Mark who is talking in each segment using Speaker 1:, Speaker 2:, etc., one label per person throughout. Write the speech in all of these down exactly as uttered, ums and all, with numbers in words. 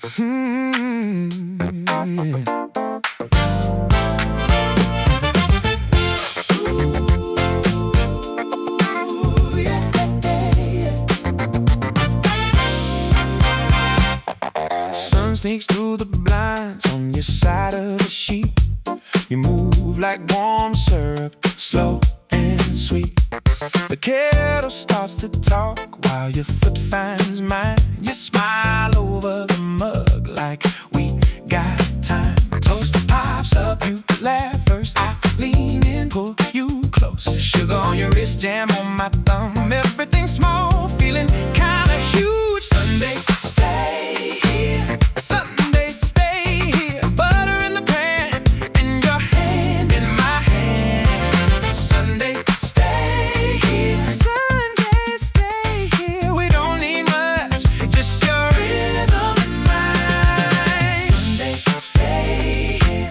Speaker 1: Mm, yeah. Sun sneaks through the blinds on your side of the sheet. You move like warm syrup, slow and sweet. The kettle starts to talk while your foot finds mine. You smile over the mug like we got time. Toaster pops up, you laugh first. I lean in, pull you close. Sugar on your wrist, jam on my thumb. Everything small, feeling kinda huge. Sunday, stay here. Sunday, stay here. Butter in the pan and your hand in my hand. Sunday, stay here. Sunday, stay here. We don't need much, just your rhythm and mine. Sunday, stay here.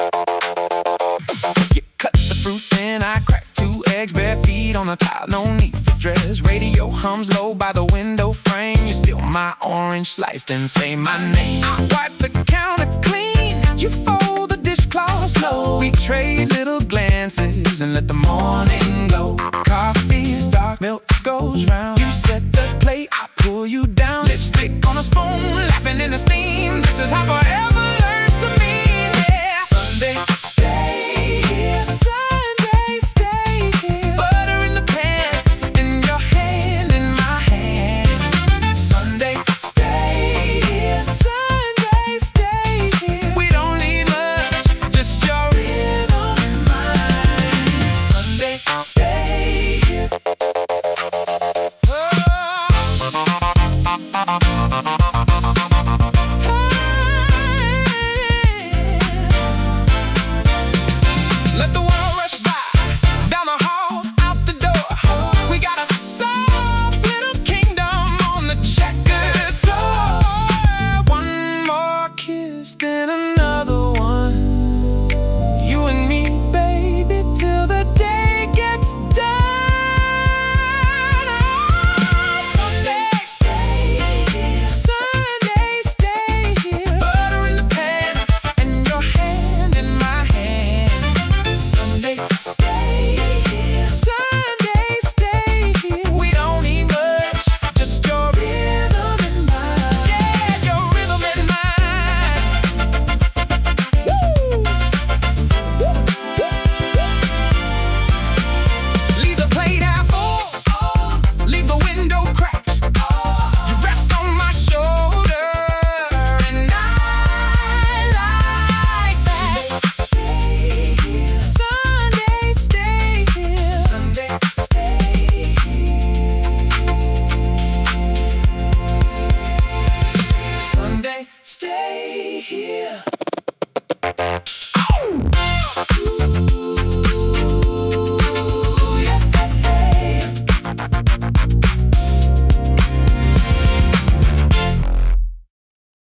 Speaker 1: You cut the fruit, then I crack two eggs. Bare feet on the tile, no need for dress. Radio hums low by the window frame. You steal my orange slice, then say my name. I wipe the counter clean, you fold the dishcloth slow. We trade little glances and let the morning glow. Coffee is dark, milk goes round.